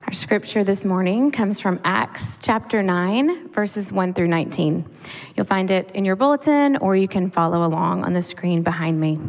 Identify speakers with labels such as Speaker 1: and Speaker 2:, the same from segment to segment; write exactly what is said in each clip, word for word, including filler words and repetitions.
Speaker 1: Our scripture this morning comes from Acts chapter nine, verses one through nineteen. You'll find it in your bulletin, or you can follow along on the screen behind me.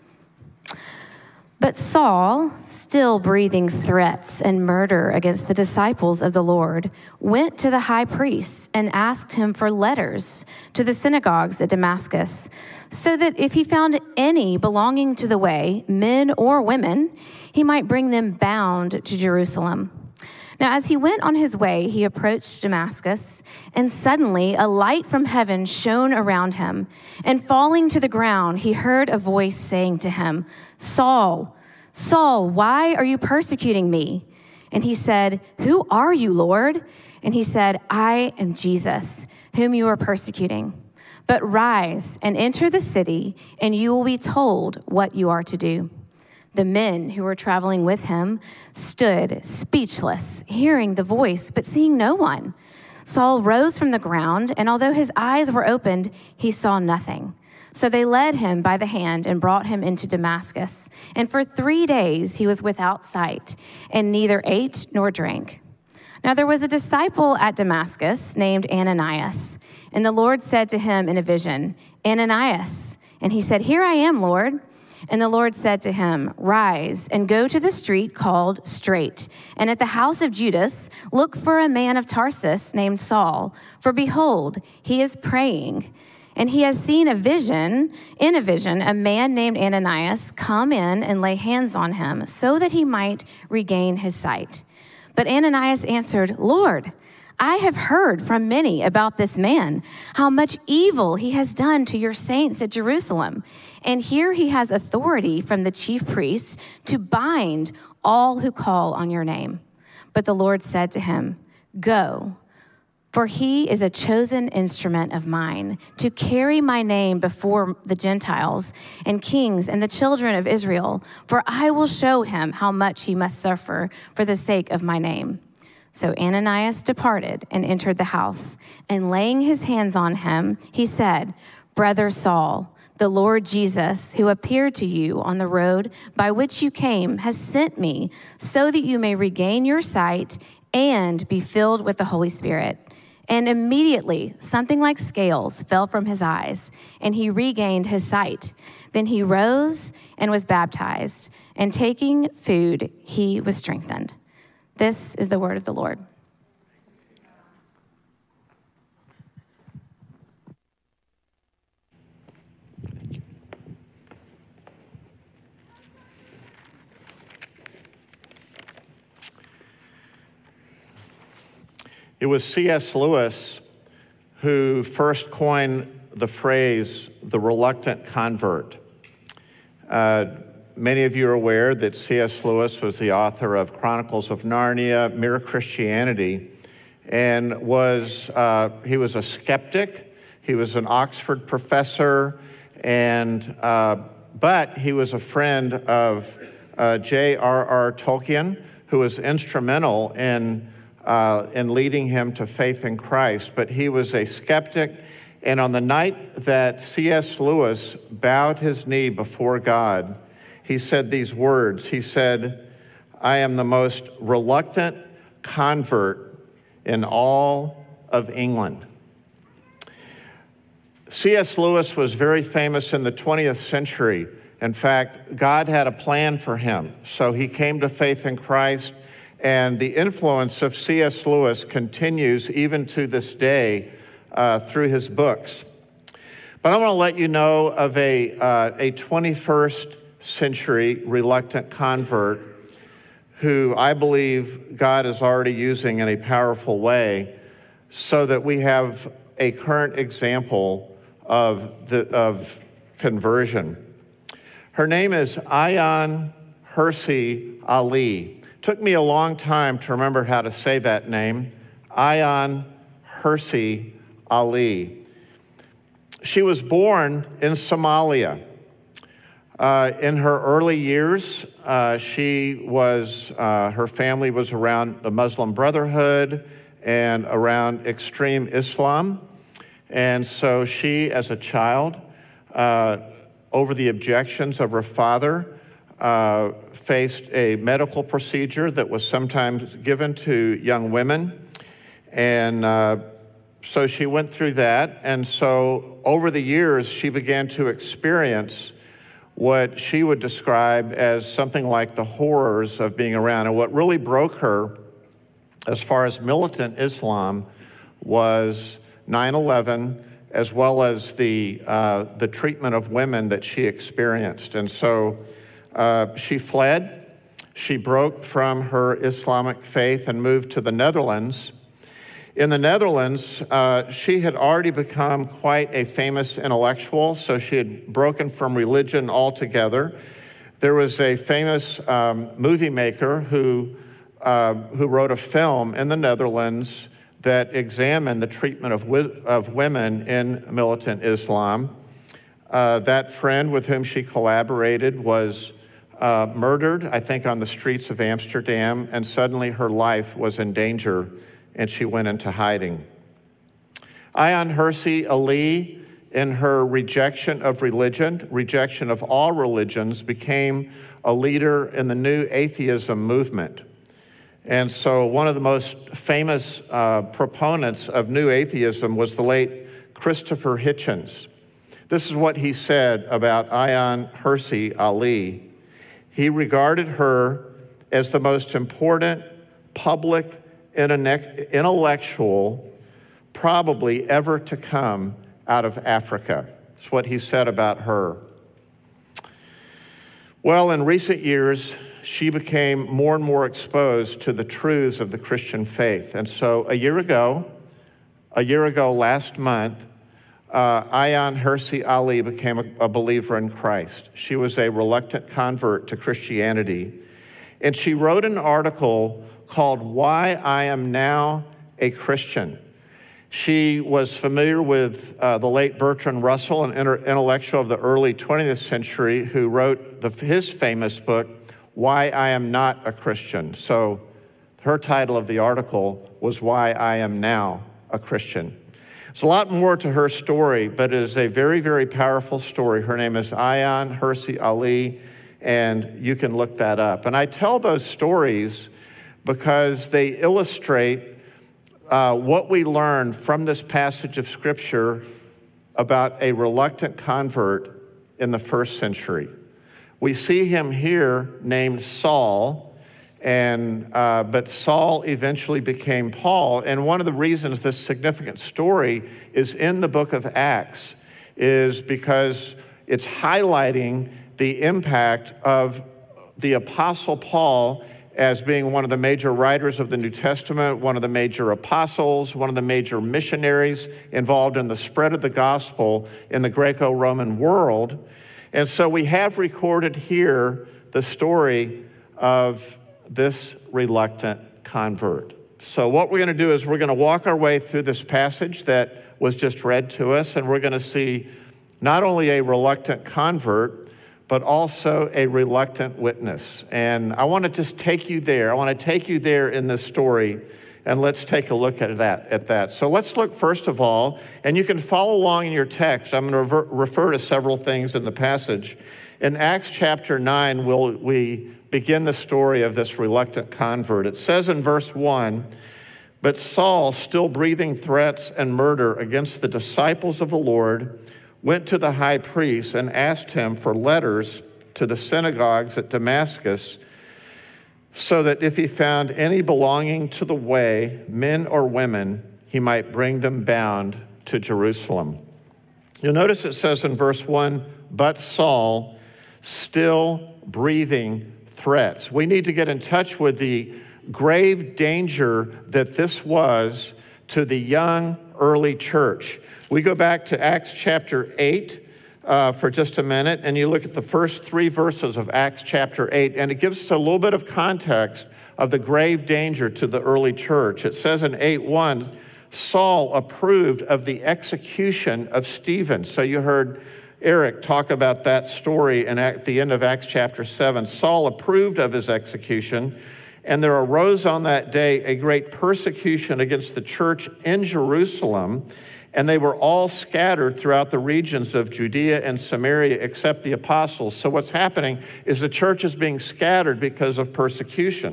Speaker 1: But Saul, still breathing threats and murder against the disciples of the Lord, went to the high priest and asked him for letters to the synagogues at Damascus, so that if he found any belonging to the way, men or women, he might bring them bound to Jerusalem. Now, as he went on his way, he approached Damascus, and suddenly a light from heaven shone around him. And falling to the ground, he heard a voice saying to him, "Saul, Saul, why are you persecuting me?" And he said, "Who are you, Lord?" And he said, "I am Jesus, whom you are persecuting. But rise and enter the city, and you will be told what you are to do." The men who were traveling with him stood speechless, hearing the voice, but seeing no one. Saul rose from the ground, and although his eyes were opened, he saw nothing. So they led him by the hand and brought him into Damascus. And for three days he was without sight, and neither ate nor drank. Now there was a disciple at Damascus named Ananias, and the Lord said to him in a vision, "Ananias." And he said, "Here I am, Lord." And the Lord said to him, "Rise and go to the street called Straight, and at the house of Judas, look for a man of Tarsus named Saul. For behold, he is praying, and he has seen a vision, in a vision, a man named Ananias come in and lay hands on him so that he might regain his sight." But Ananias answered, "Lord, I have heard from many about this man, how much evil he has done to your saints at Jerusalem. And here he has authority from the chief priests to bind all who call on your name." But the Lord said to him, "Go, for he is a chosen instrument of mine to carry my name before the Gentiles and kings and the children of Israel, for I will show him how much he must suffer for the sake of my name." So Ananias departed and entered the house, and laying his hands on him, he said, "Brother Saul, the Lord Jesus, who appeared to you on the road by which you came, has sent me so that you may regain your sight and be filled with the Holy Spirit." And immediately something like scales fell from his eyes, and he regained his sight. Then he rose and was baptized, and taking food, he was strengthened. This is the word of the Lord.
Speaker 2: It was C S Lewis who first coined the phrase, the reluctant convert. Uh, Many of you are aware that C S Lewis was the author of Chronicles of Narnia, Mere Christianity, and was uh, he was a skeptic. He was an Oxford professor, and uh, but he was a friend of uh, J R R Tolkien, who was instrumental in uh, in leading him to faith in Christ. But he was a skeptic, and on the night that C S Lewis bowed his knee before God, he said these words. He said, "I am the most reluctant convert in all of England." C S Lewis was very famous in the twentieth century. In fact, God had a plan for him. So he came to faith in Christ, and the influence of C S Lewis continues even to this day uh, through his books. But I want to let you know of a, uh, a twenty-first century reluctant convert who I believe God is already using in a powerful way, so that we have a current example of the of conversion. Her name is Ayaan Hirsi Ali. Took me a long time to remember how to say that name. Ayaan Hirsi Ali. She was born in Somalia. Uh, in her early years, uh, she was, uh, her family was around the Muslim Brotherhood and around extreme Islam. And so she, as a child, uh, over the objections of her father, uh, faced a medical procedure that was sometimes given to young women. And uh, so she went through that. And so over the years, she began to experience what she would describe as something like the horrors of being around. And what really broke her as far as militant Islam was nine eleven, as well as the, uh, the treatment of women that she experienced. And so uh, she fled. She broke from her Islamic faith and moved to the Netherlands. In the Netherlands, uh, she had already become quite a famous intellectual, so she had broken from religion altogether. There was a famous um, movie maker who, uh, who wrote a film in the Netherlands that examined the treatment of, wi- of women in militant Islam. Uh, that friend with whom she collaborated was uh, murdered, I think, on the streets of Amsterdam, and suddenly her life was in danger, and she went into hiding. Ayaan Hirsi Ali, in her rejection of religion, rejection of all religions, became a leader in the new atheism movement. And so one of the most famous uh, proponents of new atheism was the late Christopher Hitchens. This is what he said about Ayaan Hirsi Ali. He regarded her as the most important public intellectual probably ever to come out of Africa. That's what he said about her. Well, in recent years, she became more and more exposed to the truths of the Christian faith. And so a year ago, a year ago last month, uh, Ayaan Hirsi Ali became a, a believer in Christ. She was a reluctant convert to Christianity. And she wrote an article called Why I Am Now a Christian. She was familiar with uh, the late Bertrand Russell, an inter- intellectual of the early twentieth century, who wrote the, his famous book, Why I Am Not a Christian. So her title of the article was Why I Am Now a Christian. There's a lot more to her story, but it is a very, very powerful story. Her name is Ayaan Hirsi Ali, and you can look that up. And I tell those stories because they illustrate uh, what we learn from this passage of Scripture about a reluctant convert in the first century. We see him here named Saul, and uh, but Saul eventually became Paul. And one of the reasons this significant story is in the book of Acts is because it's highlighting the impact of the Apostle Paul as being one of the major writers of the New Testament, one of the major apostles, one of the major missionaries involved in the spread of the gospel in the Greco-Roman world. And so we have recorded here the story of this reluctant convert. So what we're going to do is we're going to walk our way through this passage that was just read to us, and we're going to see not only a reluctant convert, but also a reluctant witness. And I want to just take you there. I want to take you there in this story, and let's take a look at that. At that. So let's look first of all, and you can follow along in your text. I'm going to rever- refer to several things in the passage. In Acts chapter nine, we'll, we begin the story of this reluctant convert. It says in verse one, "But Saul, still breathing threats and murder against the disciples of the Lord, went to the high priest and asked him for letters to the synagogues at Damascus, so that if he found any belonging to the way, men or women, he might bring them bound to Jerusalem." You'll notice it says in verse one, "But Saul, still breathing threats." We need to get in touch with the grave danger that this was to the young early church. We go back to Acts chapter eight uh, for just a minute, and you look at the first three verses of Acts chapter eight, and it gives us a little bit of context of the grave danger to the early church. It says in eight one, Saul approved of the execution of Stephen. So you heard Eric talk about that story in at the end of Acts chapter seven. Saul approved of his execution, and there arose on that day a great persecution against the church in Jerusalem, And they were all scattered throughout the regions of Judea and Samaria except the apostles. So what's happening is the church is being scattered because of persecution.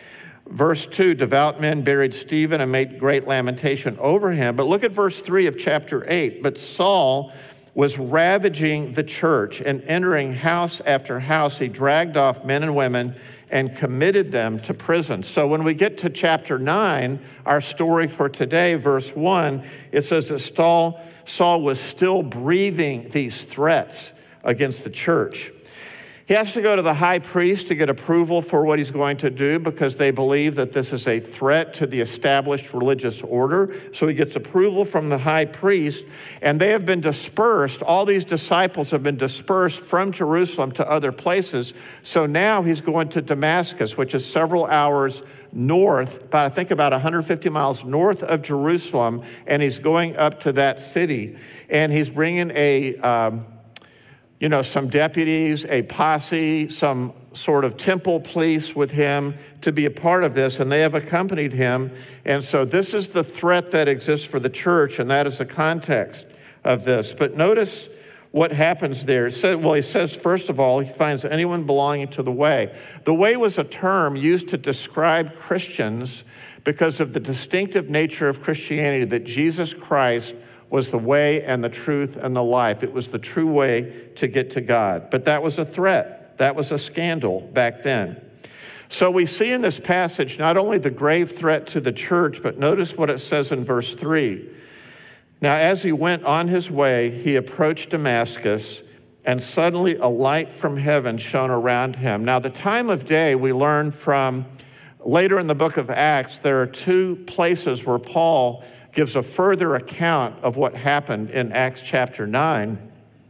Speaker 2: Verse two, devout men buried Stephen and made great lamentation over him. But look at verse three of chapter eight. But Saul was ravaging the church and entering house after house. He dragged off men and women and committed them to prison. So when we get to chapter nine, our story for today, verse one, it says that Saul, Saul was still breathing these threats against the church. He has to go to the high priest to get approval for what he's going to do because they believe that this is a threat to the established religious order. So he gets approval from the high priest, and they have been dispersed. All these disciples have been dispersed from Jerusalem to other places. So now he's going to Damascus, which is several hours north, about I think about one hundred fifty miles north of Jerusalem, and he's going up to that city. And he's bringing a... Um, you know, some deputies, a posse, some sort of temple police with him to be a part of this, and they have accompanied him. And so this is the threat that exists for the church, and that is the context of this. But notice what happens there. It says, well, he says, first of all, he finds anyone belonging to the way. The way was a term used to describe Christians because of the distinctive nature of Christianity, that Jesus Christ was the way and the truth and the life. It was the true way to get to God. But that was a threat. That was a scandal back then. So we see in this passage not only the grave threat to the church, but notice what it says in verse three. Now, as he went on his way, he approached Damascus, and suddenly a light from heaven shone around him. Now, the time of day we learn from later in the book of Acts, there are two places where Paul gives a further account of what happened in Acts chapter nine.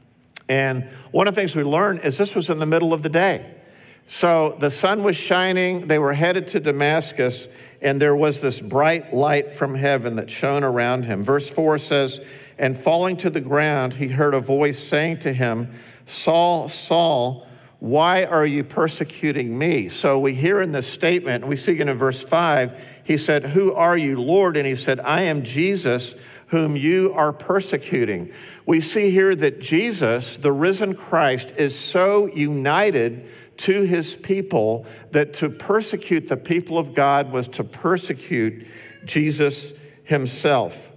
Speaker 2: And one of the things we learn is this was in the middle of the day. So the sun was shining, they were headed to Damascus, and there was this bright light from heaven that shone around him. Verse four says, and falling to the ground, he heard a voice saying to him, Saul, Saul, why are you persecuting me? So we hear in this statement, we see it in verse five, he said, who are you, Lord? And he said, I am Jesus, whom you are persecuting. We see here that Jesus, the risen Christ, is so united to his people that to persecute the people of God was to persecute Jesus himself.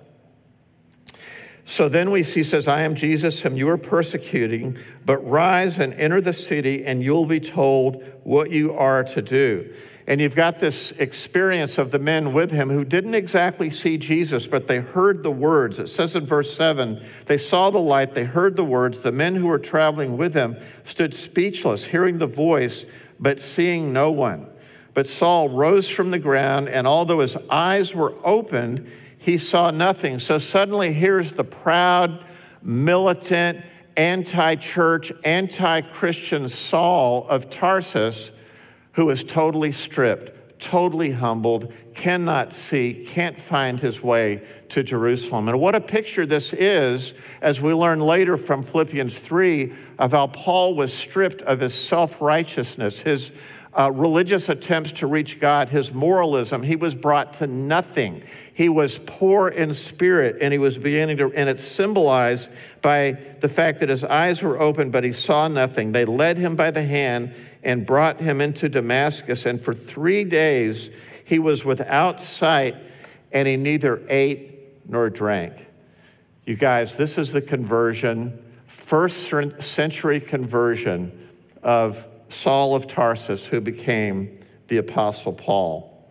Speaker 2: So then we see, says, I am Jesus, whom you are persecuting, but rise and enter the city, and you'll be told what you are to do. And you've got this experience of the men with him who didn't exactly see Jesus, but they heard the words. It says in verse seven, they saw the light, they heard the words. The men who were traveling with him stood speechless, hearing the voice, but seeing no one. But Saul rose from the ground, and although his eyes were opened, he saw nothing. So suddenly here's the proud, militant, anti-church, anti-Christian Saul of Tarsus, who is totally stripped, totally humbled, cannot see, can't find his way to Jerusalem. And what a picture this is, as we learn later from Philippians three, of how Paul was stripped of his self-righteousness, his uh, religious attempts to reach God, his moralism. He was brought to nothing. He was poor in spirit, and he was beginning to, and it's symbolized by the fact that his eyes were open, but he saw nothing. They led him by the hand and brought him into Damascus. And for three days, he was without sight, and he neither ate nor drank. You guys, this is the conversion, first century conversion of Saul of Tarsus, who became the Apostle Paul.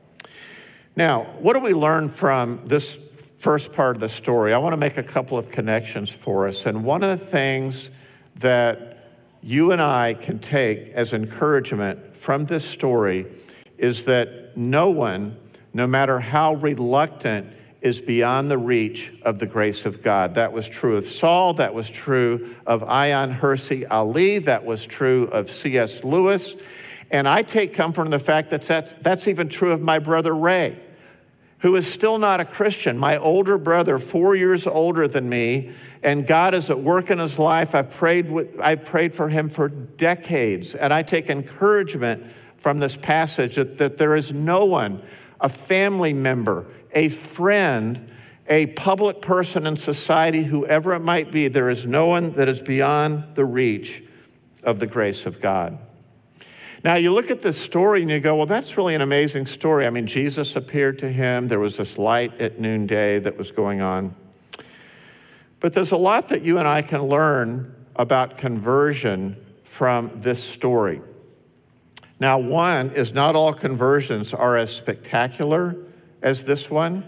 Speaker 2: Now, what do we learn from this first part of the story? I want to make a couple of connections for us. And one of the things that you and I can take as encouragement from this story is that no one, no matter how reluctant, is beyond the reach of the grace of God. That was true of Saul. That was true of Ayaan Hirsi Ali. That was true of C S Lewis. And I take comfort in the fact that that's, that's even true of my brother Ray, who is still not a Christian. My older brother, four years older than me, and God is at work in his life. I've prayed with, I've prayed for him for decades, and I take encouragement from this passage that, that there is no one, a family member, a friend, a public person in society, whoever it might be, there is no one that is beyond the reach of the grace of God. Now, you look at this story and you go, well, that's really an amazing story. I mean, Jesus appeared to him. There was this light at noonday that was going on. But there's a lot that you and I can learn about conversion from this story. Now, one is not all conversions are as spectacular as this one,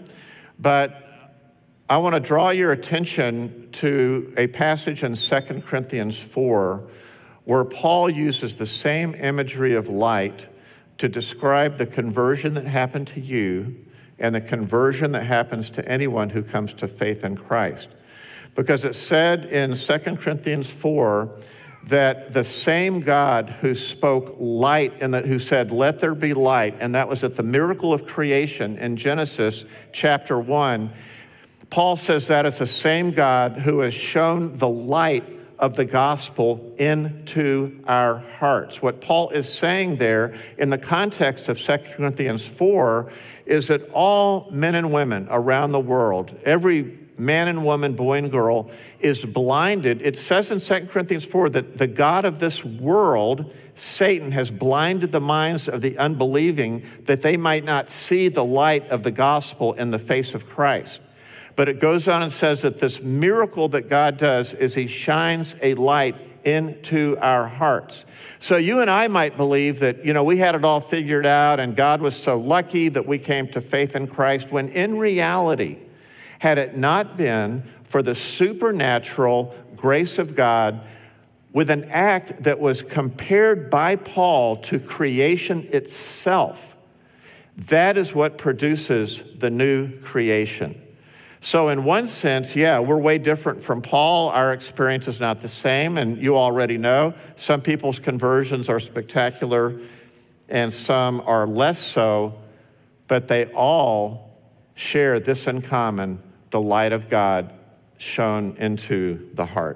Speaker 2: but I want to draw your attention to a passage in Second Corinthians four where Paul uses the same imagery of light to describe the conversion that happened to you and the conversion that happens to anyone who comes to faith in Christ. Because it said in Second Corinthians four that the same God who spoke light and that who said, let there be light, and that was at the miracle of creation in Genesis chapter one, Paul says that is the same God who has shown the light of the gospel into our hearts. What Paul is saying there in the context of Second Corinthians four is that all men and women around the world, every man and woman, boy and girl, is blinded. It says in Second Corinthians four that the God of this world, Satan, has blinded the minds of the unbelieving that they might not see the light of the gospel in the face of Christ. But it goes on and says that this miracle that God does is he shines a light into our hearts. So you and I might believe that, you know, we had it all figured out and God was so lucky that we came to faith in Christ, when in reality, had it not been for the supernatural grace of God with an act that was compared by Paul to creation itself, that is what produces the new creation. So in one sense, yeah, we're way different from Paul. Our experience is not the same, and you already know some people's conversions are spectacular and some are less so, but they all share this in common: the light of God shone into the heart.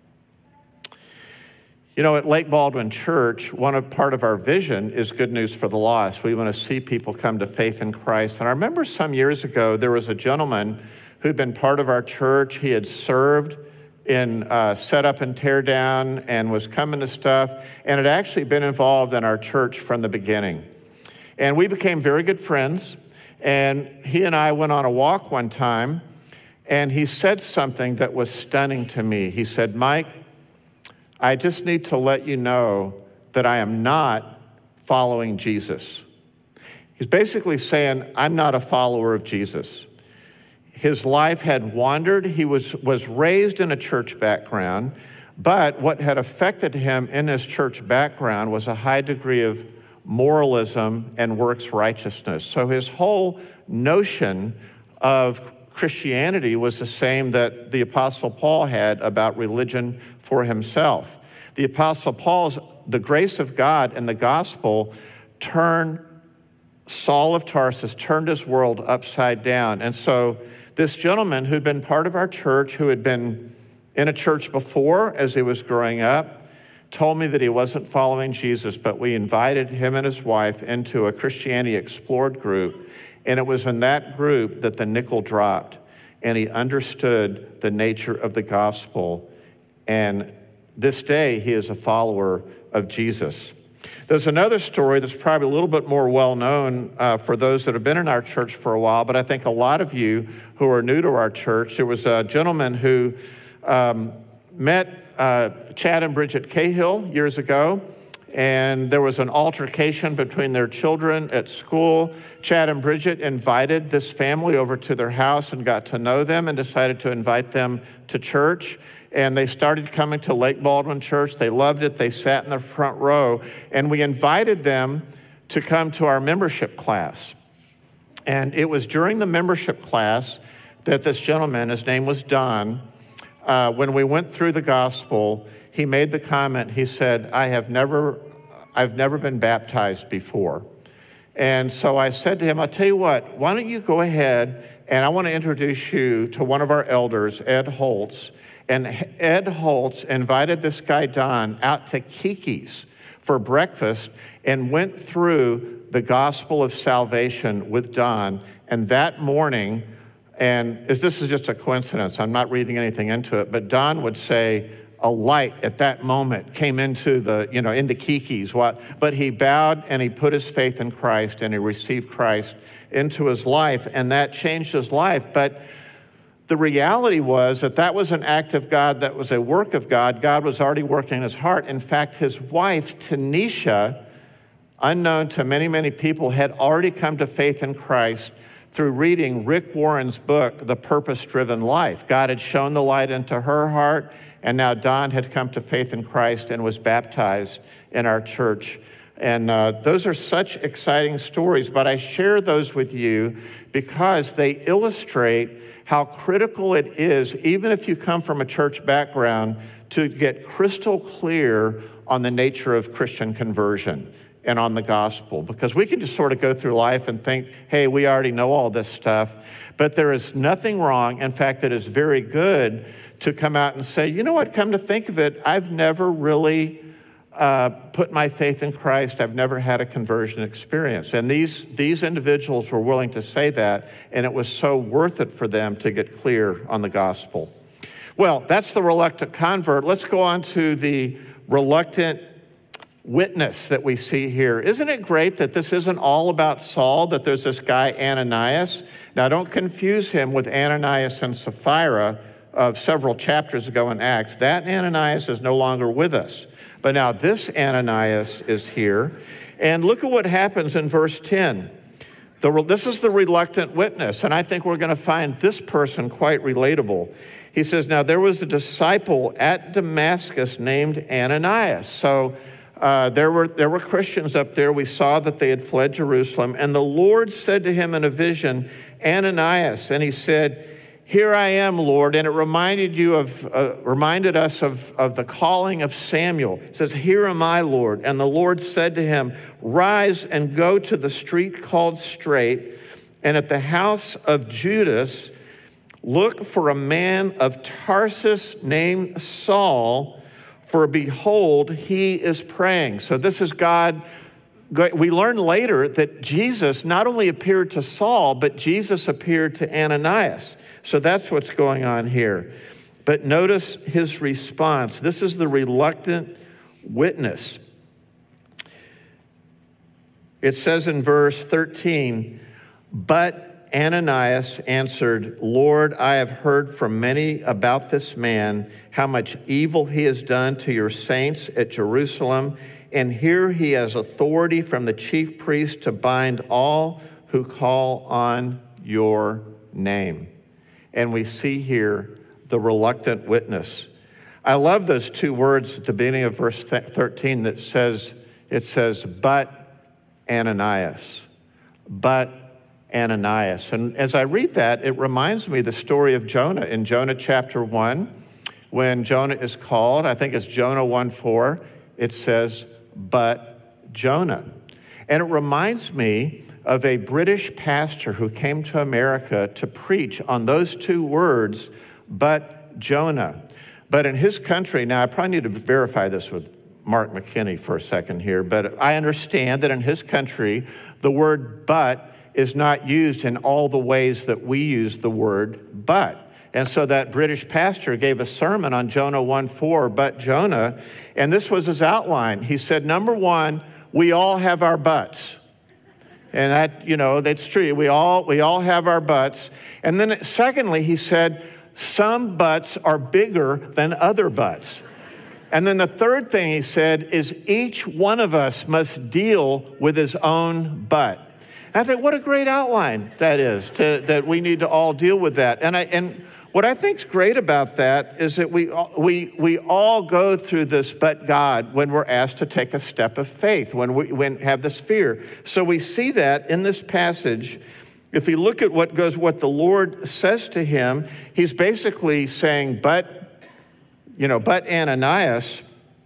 Speaker 2: You know, at Lake Baldwin Church, one of, part of our vision is good news for the lost. We want to see people come to faith in Christ. And I remember some years ago, there was a gentleman who'd been part of our church. He had served in uh, set up and tear down and was coming to stuff, and had actually been involved in our church from the beginning. And we became very good friends, and he and I went on a walk one time, and he said something that was stunning to me. He said, Mike, I just need to let you know that I am not following Jesus. He's basically saying, I'm not a follower of Jesus. His life had wandered. He was, was raised in a church background, but what had affected him in his church background was a high degree of moralism and works righteousness. So his whole notion of Christianity was the same that the Apostle Paul had about religion for himself. The Apostle Paul's, the grace of God and the gospel turned Saul of Tarsus, turned his world upside down. And so this gentleman who'd been part of our church, who had been in a church before as he was growing up, told me that he wasn't following Jesus, but we invited him and his wife into a Christianity Explored group. And it was in that group that the nickel dropped, and he understood the nature of the gospel. And this day, he is a follower of Jesus. There's another story that's probably a little bit more well-known uh, for those that have been in our church for a while, but I think a lot of you who are new to our church, there was a gentleman who um, met uh, Chad and Bridget Cahill years ago, and there was an altercation between their children at school. Chad and Bridget invited this family over to their house and got to know them and decided to invite them to church. And they started coming to Lake Baldwin Church. They loved it. They sat in the front row. And we invited them to come to our membership class. And it was during the membership class that this gentleman, his name was Don, uh, when we went through the gospel, he made the comment, he said, I have never, I've never been baptized before. And so I said to him, I'll tell you what, why don't you go ahead, and I want to introduce you to one of our elders, Ed Holtz. And Ed Holtz invited this guy, Don, out to Kiki's for breakfast and went through the gospel of salvation with Don. And that morning, And is- this is just a coincidence. I'm not reading anything into it, but Don would say a light at that moment came into the, you know, into Kiki's. What? But he bowed and he put his faith in Christ and he received Christ into his life, and that changed his life. But the reality was that that was an act of God, that was a work of God. God was already working in his heart. In fact, his wife, Tanisha, unknown to many, many people, had already come to faith in Christ through reading Rick Warren's book, The Purpose-Driven Life. God had shown the light into her heart, and now Don had come to faith in Christ and was baptized in our church. And uh, those are such exciting stories, but I share those with you because they illustrate how critical it is, even if you come from a church background, to get crystal clear on the nature of Christian conversion and on the gospel. Because we can just sort of go through life and think, hey, we already know all this stuff. But there is nothing wrong. In fact, it is very good to come out and say, you know what, come to think of it, I've never really uh, put my faith in Christ. I've never had a conversion experience. And these, these individuals were willing to say that, and it was so worth it for them to get clear on the gospel. Well, that's the reluctant convert. Let's go on to the reluctant witness that we see here. Isn't it great that this isn't all about Saul, that there's this guy Ananias? Now, don't confuse him with Ananias and Sapphira of several chapters ago in Acts. That Ananias is no longer with us. But now this Ananias is here. And look at what happens in verse ten. The, this is the reluctant witness, and I think we're going to find this person quite relatable. He says, now there was a disciple at Damascus named Ananias. So uh, there were there were Christians up there. We saw that they had fled Jerusalem. And the Lord said to him in a vision, Ananias. And he said, here I am, Lord. And it reminded you of, uh, reminded us of, of the calling of Samuel. It says, here am I, Lord. And the Lord said to him, rise and go to the street called Straight, and at the house of Judas, look for a man of Tarsus named Saul, for behold, he is praying. So this is God. We learn later that Jesus not only appeared to Saul, but Jesus appeared to Ananias. So that's what's going on here. But notice his response. This is the reluctant witness. It says in verse thirteen, but Ananias answered, Lord, I have heard from many about this man, how much evil he has done to your saints at Jerusalem, and here he has authority from the chief priest to bind all who call on your name. And we see here the reluctant witness. I love those two words at the beginning of verse thirteen that says, it says, but Ananias, but Ananias. And as I read that, it reminds me of the story of Jonah in Jonah chapter one, when Jonah is called. I think it's Jonah one four. It says, but Jonah. And it reminds me of a British pastor who came to America to preach on those two words, but Jonah. But in his country, now I probably need to verify this with Mark McKinney for a second here, but I understand that in his country, the word but is not used in all the ways that we use the word but. And so that British pastor gave a sermon on Jonah one four, but Jonah, and this was his outline. He said, number one, we all have our buts. And that, you know, that's true. We all we all have our butts. And then secondly, he said, some butts are bigger than other butts. And then the third thing he said is each one of us must deal with his own butt. And I think what a great outline that is, to, that we need to all deal with that. And I and what I think's great about that is that we we we all go through this but God when we're asked to take a step of faith, when we when have this fear. So we see that in this passage. If we look at what goes, what the Lord says to him, he's basically saying, but, you know, but Ananias.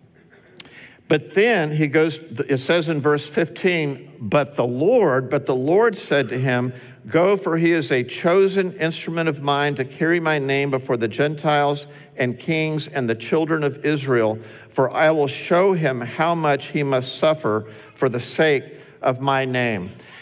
Speaker 2: But then he goes, it says in verse fifteen, but the Lord, but the Lord said to him, go, for he is a chosen instrument of mine to carry my name before the Gentiles and kings and the children of Israel, for I will show him how much he must suffer for the sake of my name.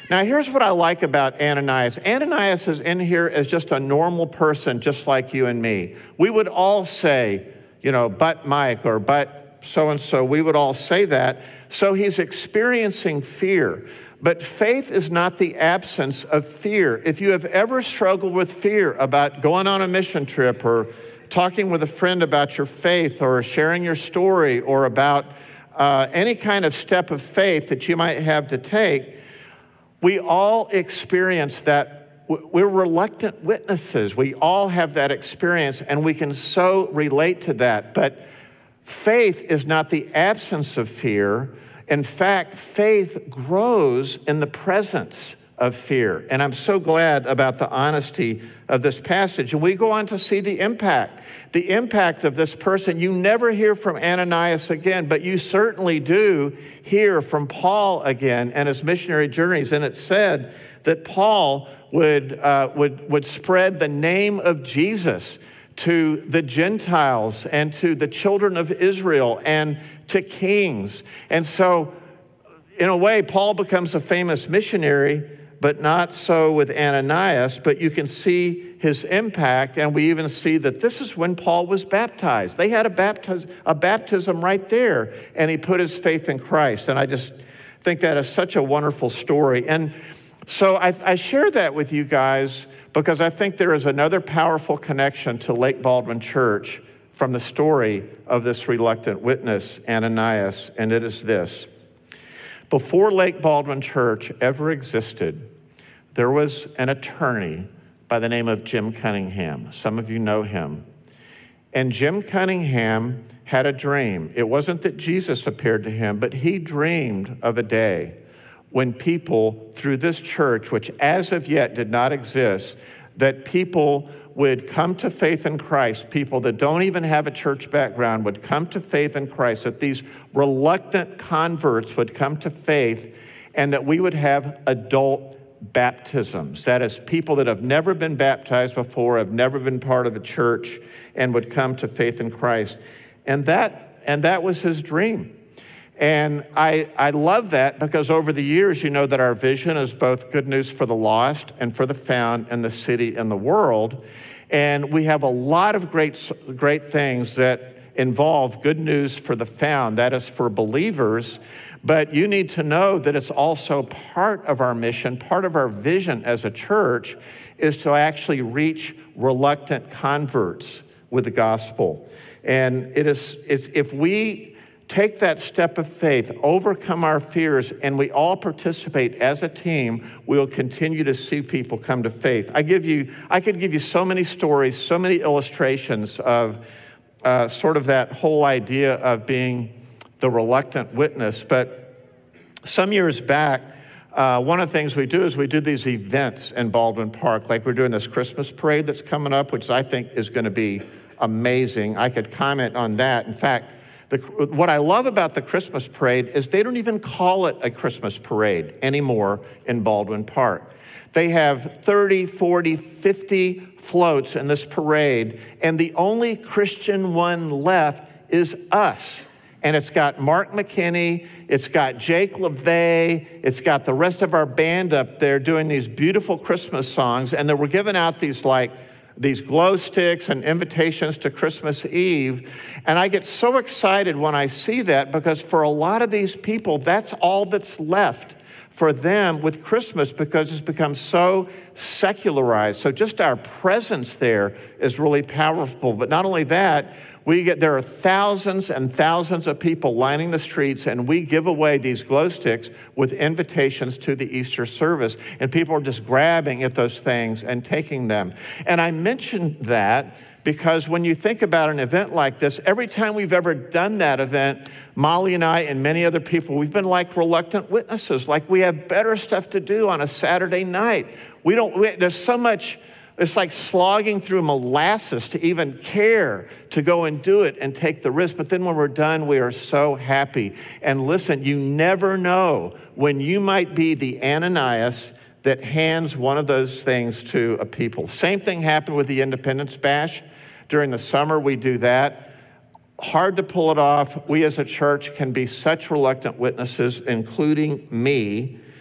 Speaker 2: Now, here's what I like about Ananias. Ananias is in here as just a normal person, just like you and me. We would all say, you know, but Mike or but so-and-so, we would all say that. So he's experiencing fear. But faith is not the absence of fear. If you have ever struggled with fear about going on a mission trip or talking with a friend about your faith or sharing your story or about uh, any kind of step of faith that you might have to take, we all experience that. We're reluctant witnesses. We all have that experience, and we can so relate to that. But faith is not the absence of fear. In fact, faith grows in the presence of fear. And I'm so glad about the honesty of this passage. And we go on to see the impact. The impact of this person. You never hear from Ananias again, but you certainly do hear from Paul again and his missionary journeys. And it said that Paul would, uh, would, would spread the name of Jesus to the Gentiles and to the children of Israel and to kings. And so, in a way, Paul becomes a famous missionary, but not so with Ananias. But you can see his impact, and we even see that this is when Paul was baptized. They had a, baptiz- a baptism right there, and he put his faith in Christ. And I just think that is such a wonderful story. And so I, I share that with you guys because I think there is another powerful connection to Lake Baldwin Church from the story of this reluctant witness, Ananias, and it is this. Before Lake Baldwin Church ever existed, there was an attorney by the name of Jim Cunningham. Some of you know him. And Jim Cunningham had a dream. It wasn't that Jesus appeared to him, but he dreamed of a day when people through this church, which as of yet did not exist, that people would come to faith in Christ, people that don't even have a church background would come to faith in Christ, that these reluctant converts would come to faith, and that we would have adult baptisms. That is, people that have never been baptized before, have never been part of a church, and would come to faith in Christ. And that, and that was his dream. And I, I love that because over the years, you know that our vision is both good news for the lost and for the found in the city and the world. And we have a lot of great, great things that involve good news for the found, that is for believers. But you need to know that it's also part of our mission, part of our vision as a church is to actually reach reluctant converts with the gospel. And it is, it's, if we take that step of faith, overcome our fears, and we all participate as a team, we'll continue to see people come to faith. I give you, I could give you so many stories, so many illustrations of uh, sort of that whole idea of being the reluctant witness. But some years back, uh, one of the things we do is we do these events in Baldwin Park, like we're doing this Christmas parade that's coming up, which I think is going to be amazing. I could comment on that. In fact, The, what I love about the Christmas parade is they don't even call it a Christmas parade anymore in Baldwin Park. They have thirty, forty, fifty floats in this parade, and the only Christian one left is us. And it's got Mark McKinney, it's got Jake LaVey, it's got the rest of our band up there doing these beautiful Christmas songs, and then we're giving out these like these glow sticks and invitations to Christmas Eve. And I get so excited when I see that because for a lot of these people, that's all that's left for them with Christmas because it's become so secularized. So just our presence there is really powerful. But not only that, we get there are thousands and thousands of people lining the streets, and we give away these glow sticks with invitations to the Easter service. And people are just grabbing at those things and taking them. And I mentioned that because when you think about an event like this, every time we've ever done that event, Molly and I and many other people, we've been like reluctant witnesses, like we have better stuff to do on a Saturday night. We don't, we, there's so much, it's like slogging through molasses to even care to go and do it and take the risk. But then when we're done, we are so happy. And listen, you never know when you might be the Ananias that hands one of those things to a people. Same thing happened with the Independence Bash. During the summer, we do that. Hard to pull it off. We as a church can be such reluctant witnesses, including me.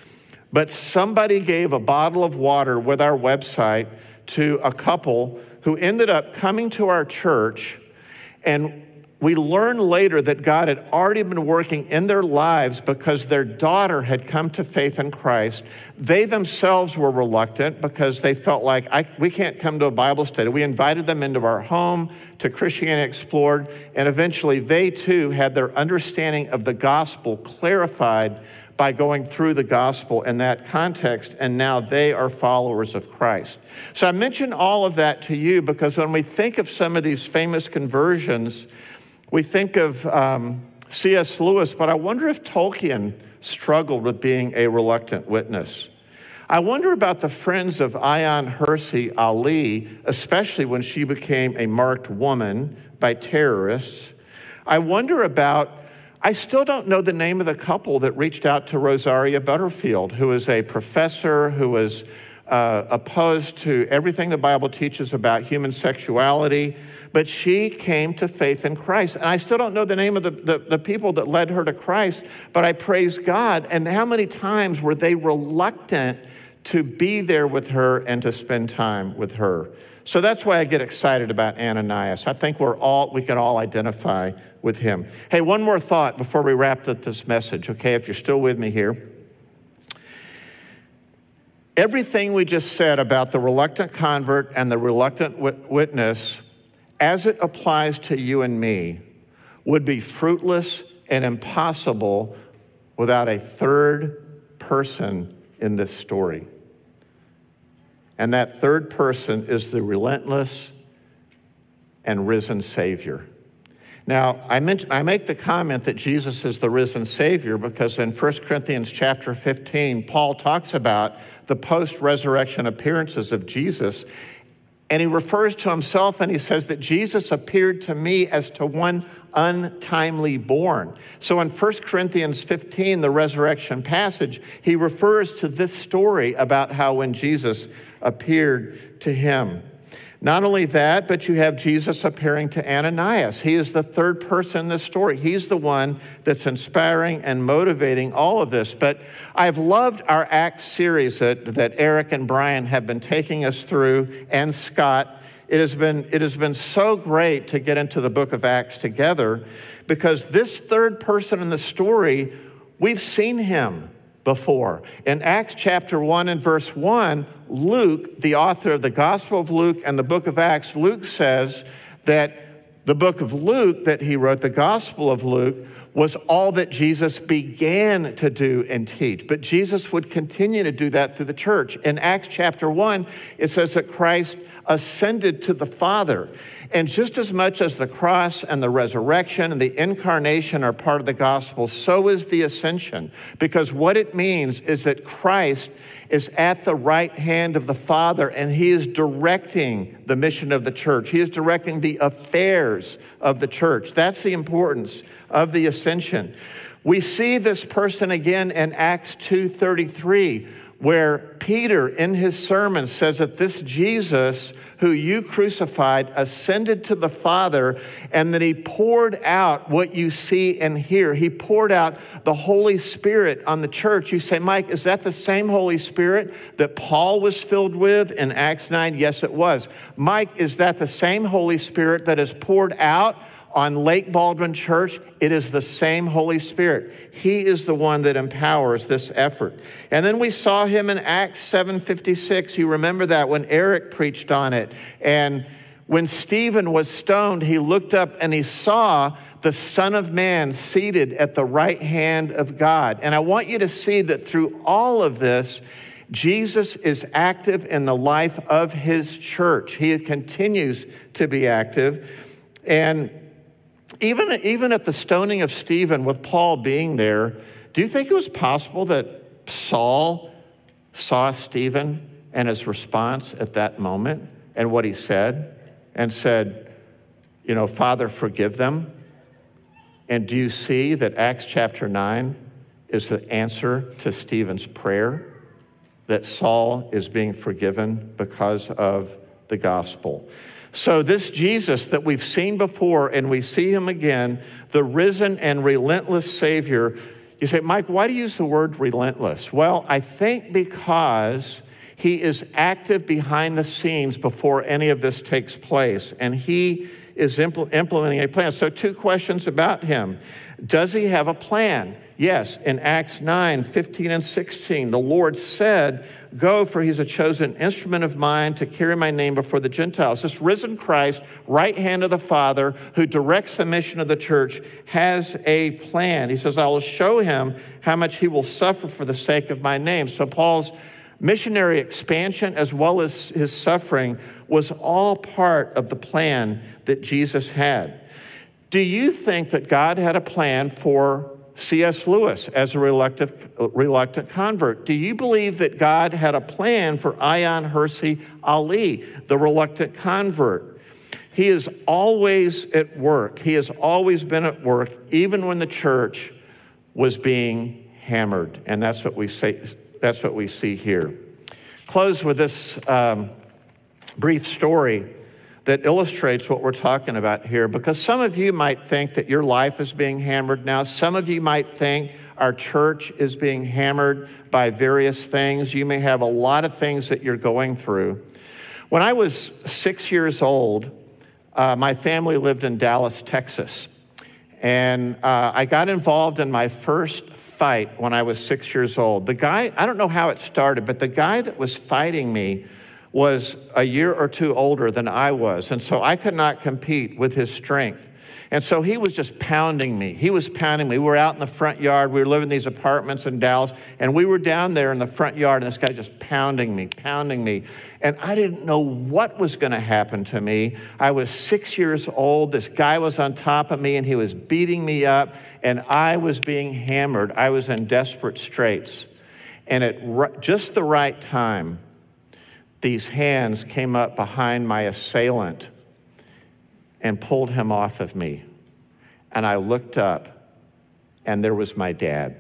Speaker 2: But somebody gave a bottle of water with our website to a couple who ended up coming to our church, and we learned later that God had already been working in their lives because their daughter had come to faith in Christ. They themselves were reluctant because they felt like, I, we can't come to a Bible study. We invited them into our home to Christianity Explored, and eventually they too had their understanding of the gospel clarified by going through the gospel in that context, and now they are followers of Christ. So I mention all of that to you because when we think of some of these famous conversions, we think of um, C S Lewis, but I wonder if Tolkien struggled with being a reluctant witness. I wonder about the friends of Ayaan Hirsi Ali, especially when she became a marked woman by terrorists. I wonder about, I still don't know the name of the couple that reached out to Rosaria Butterfield, who is a professor who was uh, opposed to everything the Bible teaches about human sexuality, but she came to faith in Christ. And I still don't know the name of the, the, the people that led her to Christ, but I praise God. And how many times were they reluctant to be there with her and to spend time with her? So that's why I get excited about Ananias. I think we're all, we can all identify with him. Hey, one more thought before we wrap up this message, okay, if you're still with me here. Everything we just said about the reluctant convert and the reluctant wit- witness, as it applies to you and me, would be fruitless and impossible without a third person in this story. And that third person is the relentless and risen Savior. Now, I, mention, I make the comment that Jesus is the risen Savior because in First Corinthians chapter fifteen, Paul talks about the post-resurrection appearances of Jesus, and he refers to himself and he says that Jesus appeared to me as to one untimely born. So in First Corinthians fifteen, the resurrection passage, he refers to this story about how when Jesus appeared to him. Not only that, but you have Jesus appearing to Ananias. He is the third person in this story. He's the one that's inspiring and motivating all of this. But I've loved our Acts series that, that Eric and Brian have been taking us through, and Scott. It has been, it has been so great to get into the book of Acts together because this third person in the story, we've seen him before. In Acts chapter one and verse one, Luke, the author of the Gospel of Luke and the book of Acts, Luke says that the book of Luke that he wrote, the Gospel of Luke, was all that Jesus began to do and teach. But Jesus would continue to do that through the church. In Acts chapter one, it says that Christ ascended to the Father. And just as much as the cross and the resurrection and the incarnation are part of the gospel, so is the ascension. Because what it means is that Christ is at the right hand of the Father, and he is directing the mission of the church. He is directing the affairs of the church. That's the importance of the ascension. We see this person again in Acts two thirty-three, where Peter in his sermon says that this Jesus who you crucified ascended to the Father, and that he poured out what you see and hear. He poured out the Holy Spirit on the church. You say, Mike, is that the same Holy Spirit that Paul was filled with in Acts nine? Yes, it was. Mike, is that the same Holy Spirit that is poured out on Lake Baldwin Church? It is the same Holy Spirit. He is the one that empowers this effort. And then we saw him in Acts seven fifty-six. You remember that when Eric preached on it. And when Stephen was stoned, he looked up and he saw the Son of Man seated at the right hand of God. And I want you to see that through all of this, Jesus is active in the life of his church. He continues to be active. And Even, even at the stoning of Stephen, with Paul being there, do you think it was possible that Saul saw Stephen and his response at that moment and what he said and said, you know, Father, forgive them? And do you see that Acts chapter nine is the answer to Stephen's prayer, that Saul is being forgiven because of the gospel? So this Jesus that we've seen before and we see him again, the risen and relentless Savior, You say, Mike, why do you use the word relentless? Well, I think because he is active behind the scenes before any of this takes place, and he is impl- implementing a plan. So two questions about him. Does he have a plan? Yes, in Acts nine, fifteen and sixteen, the Lord said, go, for he's a chosen instrument of mine to carry my name before the Gentiles. This risen Christ, right hand of the Father, who directs the mission of the church, has a plan. He says, I will show him how much he will suffer for the sake of my name. So Paul's missionary expansion, as well as his suffering, was all part of the plan that Jesus had. Do you think that God had a plan for C S Lewis as a reluctant, reluctant convert? Do you believe that God had a plan for Ayaan Hirsi Ali, the reluctant convert? He is always at work. He has always been at work, even when the church was being hammered. And that's what we say. That's what we see here. Close with this um, brief story that illustrates what we're talking about here, because some of you might think that your life is being hammered now. Some of you might think our church is being hammered by various things. You may have a lot of things that you're going through. When I was six years old, uh, my family lived in Dallas, Texas. And uh, I got involved in my first fight when I was six years old. The guy, I don't know how it started, but the guy that was fighting me was a year or two older than I was. And so I could not compete with his strength. And so he was just pounding me. He was pounding me. We were out in the front yard. We were living in these apartments in Dallas. And we were down there in the front yard, and this guy just pounding me, pounding me. And I didn't know what was going to happen to me. I was six years old. This guy was on top of me, and he was beating me up. And I was being hammered. I was in desperate straits. And at just the right time, these hands came up behind my assailant and pulled him off of me. And I looked up, and there was my dad.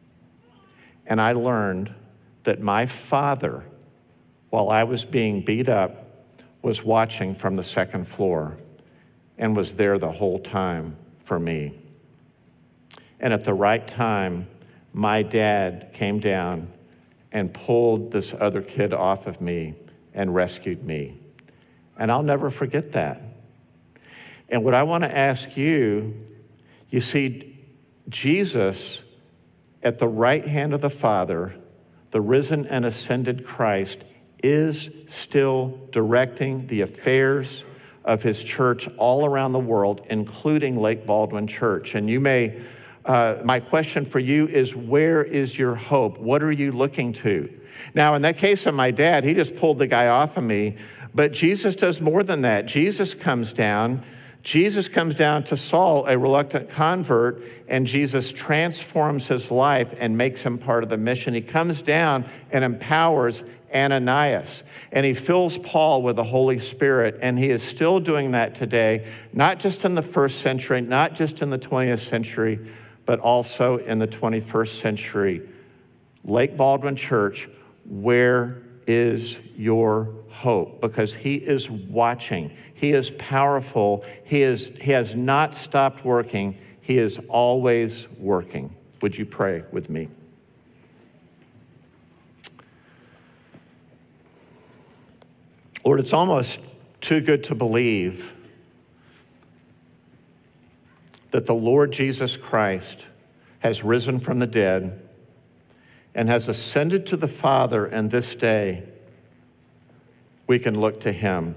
Speaker 2: And I learned that my father, while I was being beat up, was watching from the second floor and was there the whole time for me. And at the right time, my dad came down and pulled this other kid off of me and rescued me. And I'll never forget that. And what I want to ask you, you see, Jesus at the right hand of the Father, the risen and ascended Christ, is still directing the affairs of his church all around the world, including Lake Baldwin Church. And you may, uh, my question for you is, where is your hope? What are you looking to? Now, in that case of my dad, he just pulled the guy off of me, but Jesus does more than that. Jesus comes down. Jesus comes down to Saul, a reluctant convert, and Jesus transforms his life and makes him part of the mission. He comes down and empowers Ananias, and he fills Paul with the Holy Spirit, and he is still doing that today, not just in the first century, not just in the twentieth century, but also in the twenty-first century. Lake Baldwin Church, where is your hope? Because he is watching. He is powerful. He is, he has not stopped working. He is always working. Would you pray with me? Lord, it's almost too good to believe that the Lord Jesus Christ has risen from the dead and has ascended to the Father, and this day we can look to him.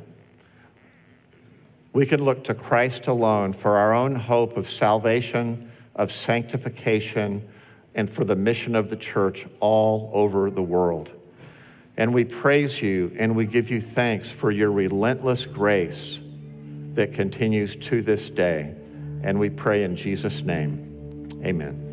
Speaker 2: We can look to Christ alone for our own hope of salvation, of sanctification, and for the mission of the church all over the world. And we praise you and we give you thanks for your relentless grace that continues to this day. And we pray in Jesus' name, amen.